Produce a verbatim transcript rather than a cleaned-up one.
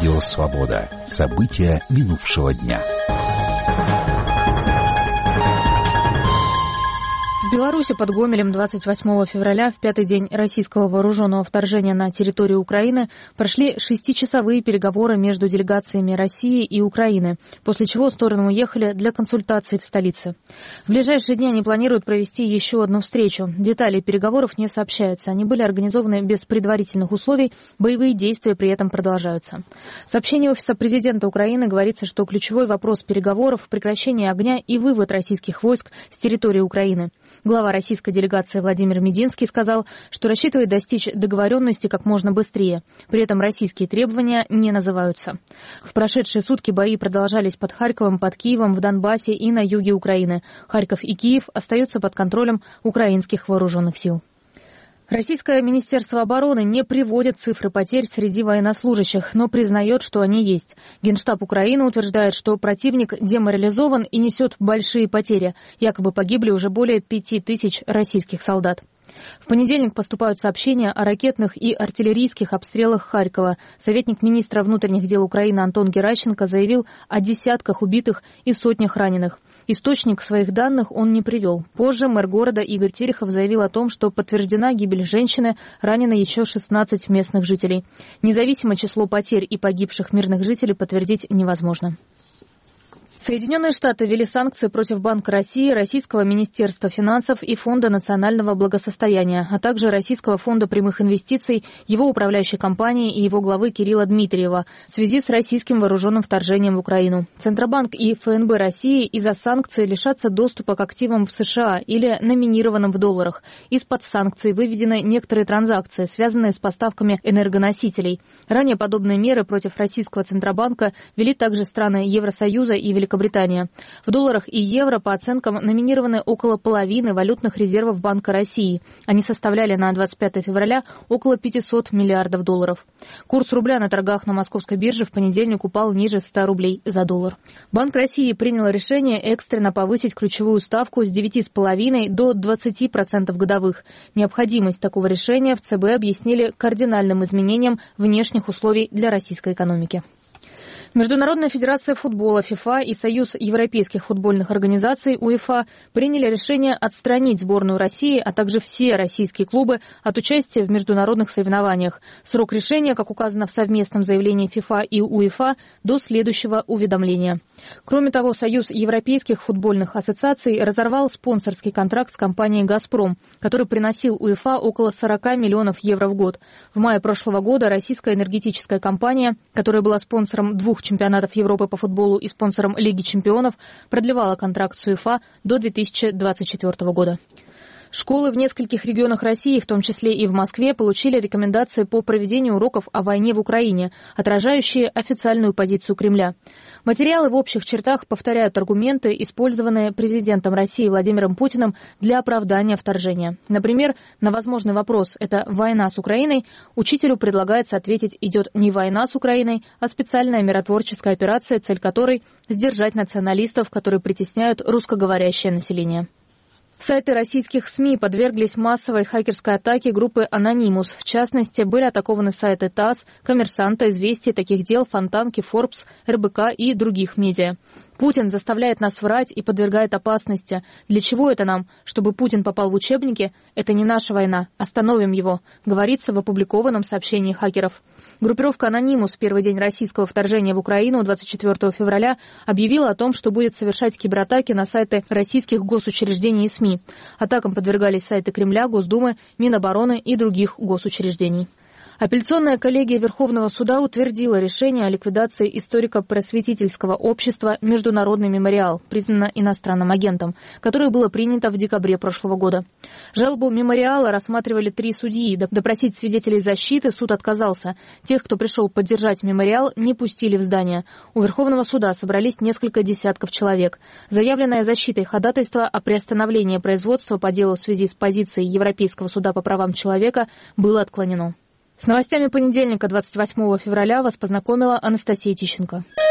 Радио «Свобода». События минувшего дня. В Беларуси под Гомелем двадцать восьмого февраля, в пятый день российского вооруженного вторжения на территорию Украины, прошли шестичасовые переговоры между делегациями России и Украины, после чего стороны уехали для консультаций в столице. В ближайшие дни они планируют провести еще одну встречу. Детали переговоров не сообщаются. Они были организованы без предварительных условий, боевые действия при этом продолжаются. В сообщении Офиса президента Украины говорится, что ключевой вопрос переговоров – прекращение огня и вывод российских войск с территории Украины. Глава российской делегации Владимир Мединский сказал, что рассчитывает достичь договоренности как можно быстрее. При этом российские требования не называются. В прошедшие сутки бои продолжались под Харьковом, под Киевом, в Донбассе и на юге Украины. Харьков и Киев остаются под контролем украинских вооруженных сил. Российское Министерство обороны не приводит цифры потерь среди военнослужащих, но признает, что они есть. Генштаб Украины утверждает, что противник деморализован и несет большие потери. Якобы погибли уже более пяти тысяч российских солдат. В понедельник поступают сообщения о ракетных и артиллерийских обстрелах Харькова. Советник министра внутренних дел Украины Антон Геращенко заявил о десятках убитых и сотнях раненых. Источник своих данных он не привел. Позже мэр города Игорь Терехов заявил о том, что подтверждена гибель женщины, ранено еще шестнадцать местных жителей. Независимо число потерь и погибших мирных жителей подтвердить невозможно. Соединенные Штаты ввели санкции против Банка России, Российского Министерства финансов и Фонда национального благосостояния, а также Российского фонда прямых инвестиций, его управляющей компании и его главы Кирилла Дмитриева в связи с российским вооруженным вторжением в Украину. Центробанк и эф эн бэ России из-за санкций лишатся доступа к активам в США или номинированным в долларах. Из-под санкций выведены некоторые транзакции, связанные с поставками энергоносителей. Ранее подобные меры против российского Центробанка ввели также страны Евросоюза и Великобритания. Великобритания. В долларах и евро, по оценкам, номинированы около половины валютных резервов Банка России. Они составляли на двадцать пятое февраля около пятисот миллиардов долларов. Курс рубля на торгах на московской бирже в понедельник упал ниже ста рублей за доллар. Банк России принял решение экстренно повысить ключевую ставку с девяти с половиной до двадцати процентов годовых. Необходимость такого решения в цэ бэ объяснили кардинальным изменением внешних условий для российской экономики. Международная федерация футбола ФИФА и Союз европейских футбольных организаций УЕФА приняли решение отстранить сборную России, а также все российские клубы от участия в международных соревнованиях. Срок решения, как указано в совместном заявлении ФИФА и УЕФА, до следующего уведомления. Кроме того, Союз европейских футбольных ассоциаций разорвал спонсорский контракт с компанией «Газпром», который приносил УЕФА около сорока миллионов евро в год. В мае прошлого года российская энергетическая компания, которая была спонсором двух чемпионатов Европы по футболу и спонсором Лиги чемпионов, продлевала контракт с УЕФА до две тысячи двадцать четвёртого года. Школы в нескольких регионах России, в том числе и в Москве, получили рекомендации по проведению уроков о войне в Украине, отражающие официальную позицию Кремля. Материалы в общих чертах повторяют аргументы, использованные президентом России Владимиром Путиным для оправдания вторжения. Например, на возможный вопрос «это война с Украиной?» учителю предлагается ответить «идет не война с Украиной, а специальная миротворческая операция, цель которой – сдержать националистов, которые притесняют русскоговорящее население». Сайты российских СМИ подверглись массовой хакерской атаке группы «Анонимус». В частности, были атакованы сайты ТАСС, «Коммерсанта», «Известий», «Таких дел», «Фонтанки», «Форбс», эр бэ ка и других медиа. Путин заставляет нас врать и подвергает опасности. Для чего это нам? Чтобы Путин попал в учебники? Это не наша война. Остановим его, говорится в опубликованном сообщении хакеров. Группировка «Анонимус» в первый день российского вторжения в Украину двадцать четвёртого февраля объявила о том, что будет совершать кибератаки на сайты российских госучреждений и СМИ. Атакам подвергались сайты Кремля, Госдумы, Минобороны и других госучреждений. Апелляционная коллегия Верховного суда утвердила решение о ликвидации историко-просветительского общества «Международный мемориал», признано иностранным агентом, которое было принято в декабре прошлого года. Жалобу мемориала рассматривали три судьи. Допросить свидетелей защиты суд отказался. Тех, кто пришел поддержать мемориал, не пустили в здание. У Верховного суда собрались несколько десятков человек. Заявленное защитой ходатайство о приостановлении производства по делу в связи с позицией Европейского суда по правам человека было отклонено. С новостями понедельника, двадцать восьмого февраля, вас познакомила Анастасия Тищенко.